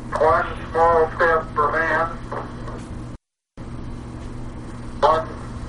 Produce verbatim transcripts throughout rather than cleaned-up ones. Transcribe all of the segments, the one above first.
One small step for man, one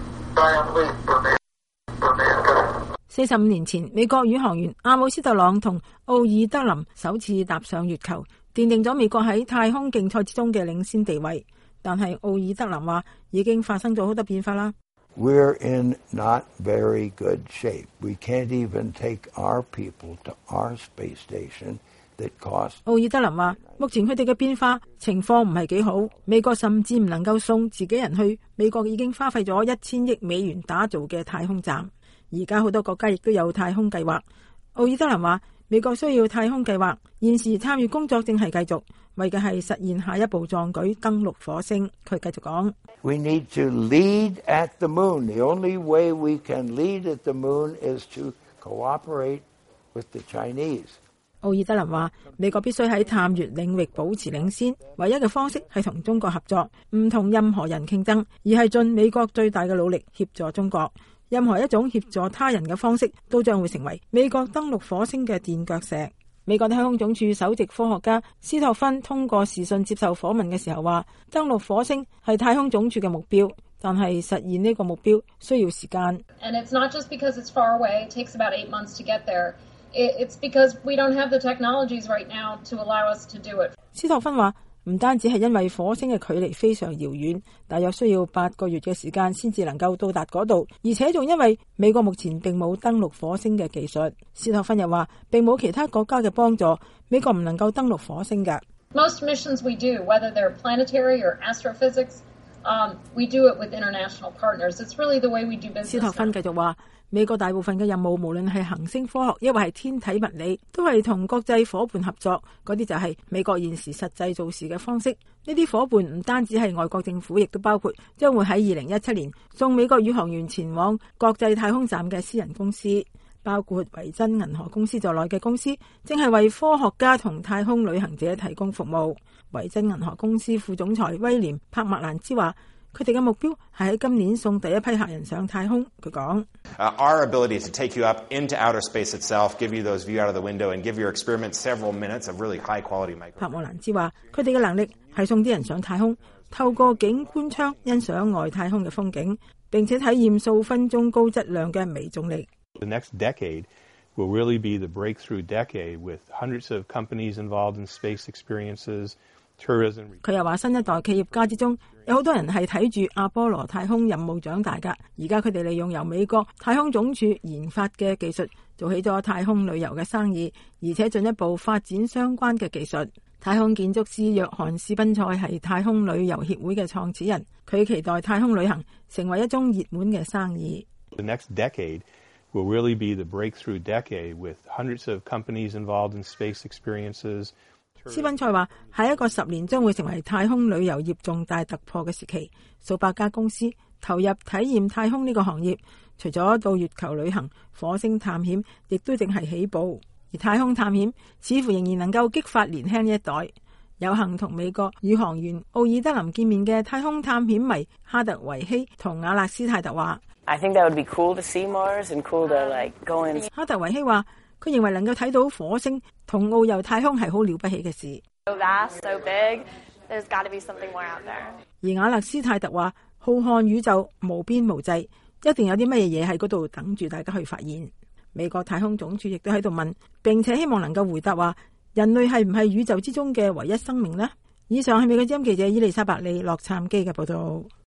giant leap for man, for mankind. 四十五年前，美國宇航員阿姆斯特朗同奧爾德林首次踏上月球，奠定咗美國喺太空競賽之中嘅領先地位。但係奧爾德林話，已經發生咗好多變化啦。 We're in not very good shape. We can't even take our people to our space station that costs. 奧爾德林話，目前佢哋嘅變化情況唔係幾好，美國甚至唔能夠送自己人去。美國已經花費咗一千億美元打造嘅太空站。而家好多國家亦都有太空計劃。奧爾德林話，美國需要太空計劃，現時參與工作正係繼續，為嘅係實現下一步壯舉登陸火星。佢繼續講 We need to lead at the moon. The only way we can lead at the moon is to cooperate with the Chinese. 奧爾德林話，美國必須喺探月領域保持領先，唯一嘅方式係同中國合作，唔同任何人競爭，而係盡美國最大嘅努力協助中國。任何一種協助他人嘅方式都將會成為美國登陸火星嘅墊腳石。美國太空總署首席科學家斯托芬通過視訊接受訪問嘅時候話，登陸火星係太空總署嘅目標，但係實現呢個目標需要時間。 And it's not just because it's far away, it takes about eight months to get there. It's because we don't have the technologies right now to allow us to do it. 斯托芬話，唔單止係因為火星嘅距離非常遙遠，大約需要八個月嘅時間先至能夠到達嗰度，而且仲因為美國目前並冇登陸火星嘅技術。斯托芬又話，並冇其他國家嘅幫助，美國唔能夠登陸火星嘅。 Most missions we do, whether they're planetary or astrophysics, um, we do it with international partners. It's really the way we do business. 斯托芬繼續話，美國大部分嘅任務，無論係行星科學，抑或係天體物理，都係同國際夥伴合作。嗰啲就係美國現時實際做事嘅方式。呢啲夥伴唔單止係外國政府，亦都包括將會喺二零一七年送美國宇航員前往國際太空站嘅私人公司，包括維珍銀河公司在內嘅公司，正係為科學家同太空旅行者提供服務。維珍銀河公司副總裁威廉帕麥蘭茲話，佢哋嘅目標係喺今年送第一批客人上太空。佢講 Uh, our ability to take you up into outer space itself, give you those view out of the window, and give your experiment several minutes of really high quality micro. 帕莫蘭茲話，佢哋嘅能力係送啲人上太空，透過景觀窗欣賞外太空嘅風景，並且體驗數分鐘高質量嘅微重力。 The next decade will really be the breakthrough decade with hundreds of companies involved in space experiences. 佢又話，新一代企業家之中有好多人係睇住阿波羅太空任務長大㗎。而家佢哋利用由美國太空總署研發嘅技術，做起咗太空旅遊嘅生意，而且進一步發展相關嘅技術。太空建築師約翰斯賓塞係太空旅遊協會嘅創始人，佢期待太空旅行成為一宗熱門嘅生意。 The next decade will really be the breakthrough decade with hundreds of companies involved in space experiences. 斯賓塞話，下一個十年將會成為太空旅遊業重大突破嘅時期，數百家公司投入體驗太空呢個行業，除咗到月球旅行，火星探險亦都正係起步。而太空探險似乎仍然能夠激發年輕一代。有幸同美國宇航員奧爾德林見面嘅太空探險迷哈特維希同亞勒斯泰特話 I think that would be cool to see Mars and cool to like go in. 哈特維希話，佢認為能夠睇到火星同遨遊太空係好了不起嘅事。 So vast, so big, there's got to be something more out there. 而亞勒斯泰特話，浩瀚宇宙無邊無際，一定有啲乜嘢嘢喺嗰度等住大家去發現。美國太空總署亦都喺度問，並且希望能夠回答話，人類係唔係宇宙之中嘅唯一生命呢？以上係美國之音記者伊麗莎白利洛杉磯嘅報道。